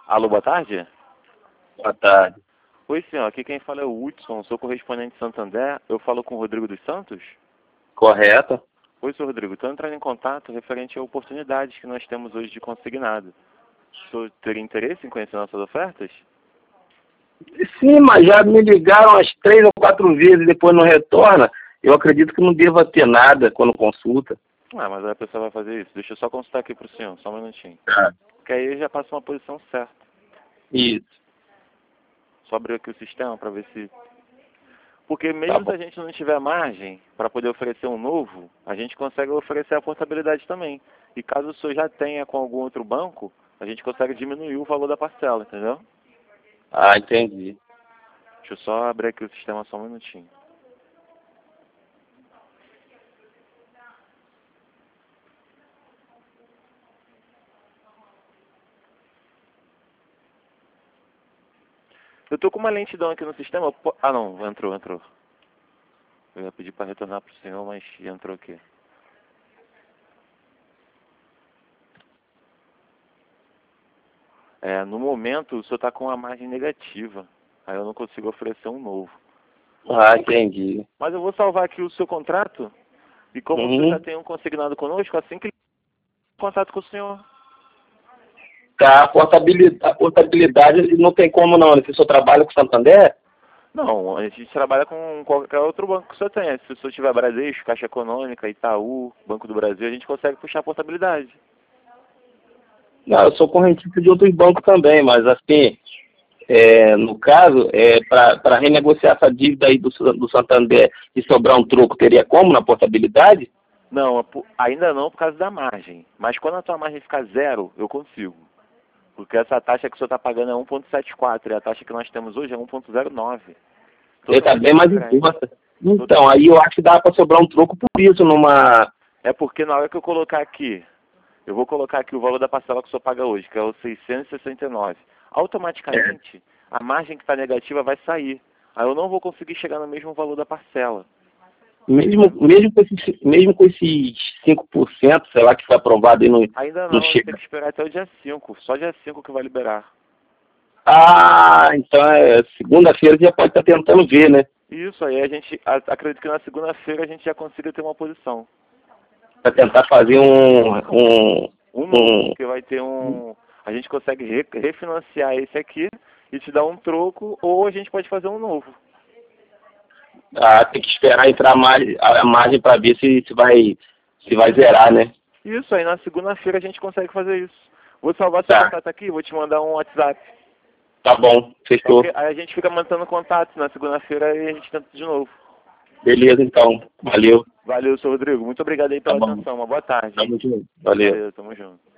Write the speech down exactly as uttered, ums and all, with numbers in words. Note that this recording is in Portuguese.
Alô, boa tarde? Boa tarde. Oi, senhor. Aqui quem fala é o Hudson, sou correspondente de Santander. Eu falo com o Rodrigo dos Santos? Correto. Oi, senhor Rodrigo. Estou entrando em contato referente a oportunidades que nós temos hoje de consignado. O senhor teria interesse em conhecer nossas ofertas? Sim, mas já me ligaram umas três ou quatro vezes e depois não retorna. Eu acredito que não deva ter nada quando consulta. Ah, mas aí a pessoa vai fazer isso. Deixa eu só consultar aqui para o senhor, só um minutinho. Tá. Que aí já passa uma posição certa. Isso. Só abrir aqui o sistema para ver se... Porque mesmo Tá se bom. a gente não tiver margem para poder oferecer um novo, a gente consegue oferecer a portabilidade também. E caso o senhor já tenha com algum outro banco, a gente consegue diminuir o valor da parcela, entendeu? Ah, entendi. Deixa eu só abrir aqui o sistema só um minutinho. Eu tô com uma lentidão aqui no sistema. po- Ah, não, entrou, entrou. Eu ia pedir para retornar para o senhor, mas entrou aqui. É, no momento, o senhor está com uma margem negativa. Aí eu não consigo oferecer um novo. Ah, entendi. Mas eu vou salvar aqui o seu contrato. E como o senhor já Uhum. tem um consignado conosco, assim que ele contato com o senhor. Tá, a portabilidade, a portabilidade não tem como não, né? Se o senhor trabalha com Santander? Não, a gente trabalha com qualquer outro banco que o senhor tenha. Se o senhor tiver Bradesco, Caixa Econômica, Itaú, Banco do Brasil, a gente consegue puxar a portabilidade. Não, eu sou correntista de outros bancos também, mas assim, é, no caso, é, para renegociar essa dívida aí do, do Santander e sobrar um troco, teria como na portabilidade? Não, ainda não por causa da margem. Mas quando a tua margem ficar zero, eu consigo. Porque essa taxa que o senhor está pagando é um vírgula setenta e quatro e a taxa que nós temos hoje é um vírgula zero nove. Ele tá bem Totalmente mais em diferente. conta. Então, aí eu acho que dá para sobrar um troco por isso numa... É porque na hora que eu colocar aqui, eu vou colocar aqui o valor da parcela que o senhor paga hoje, que é o seiscentos e sessenta e nove. Automaticamente, a margem que está negativa vai sair. Aí eu não vou conseguir chegar no mesmo valor da parcela. Mesmo, mesmo, com esses, mesmo com esses cinco por cento, sei lá, que foi aprovado e não, Ainda não não, tem chega. que esperar até o dia cinco. Só dia cinco que vai liberar. Ah, então é segunda-feira já pode estar tentando ver, né? Isso aí, a gente, a, acredito que na segunda-feira a gente já consiga ter uma posição. Para tentar fazer um, um, Um novo, um... porque vai ter um... A gente consegue re, refinanciar esse aqui e te dar um troco, ou a gente pode fazer um novo. Ah, tem que esperar entrar a margem, a margem para ver se, se, vai, se vai zerar, né? Isso aí, na segunda-feira a gente consegue fazer isso. Vou salvar seu Tá, contato aqui, vou te mandar um WhatsApp. tá bom, fechou. Ok? Aí a gente fica mantendo contato. Na segunda-feira e a gente tenta de novo. Beleza, então. Valeu. Valeu, seu Rodrigo. Muito obrigado aí Tá pela bom. atenção. Uma boa tarde, hein? Tamo junto. Valeu. Valeu, tamo junto.